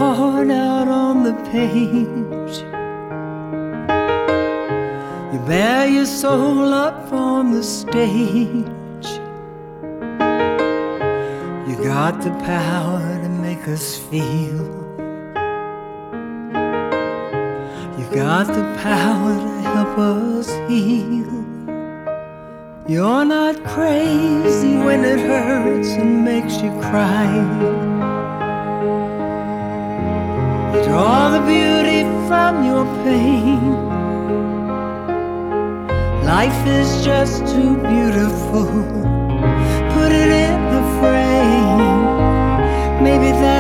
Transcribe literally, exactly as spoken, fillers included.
heart out on the page. You bear your soul up on the stage. You got the power to make us feel. You got the power to help us heal. You're not crazy when it hurts and makes you cry. You draw the beauty from your pain. Life is just too beautiful. Put it in a frame. Maybe that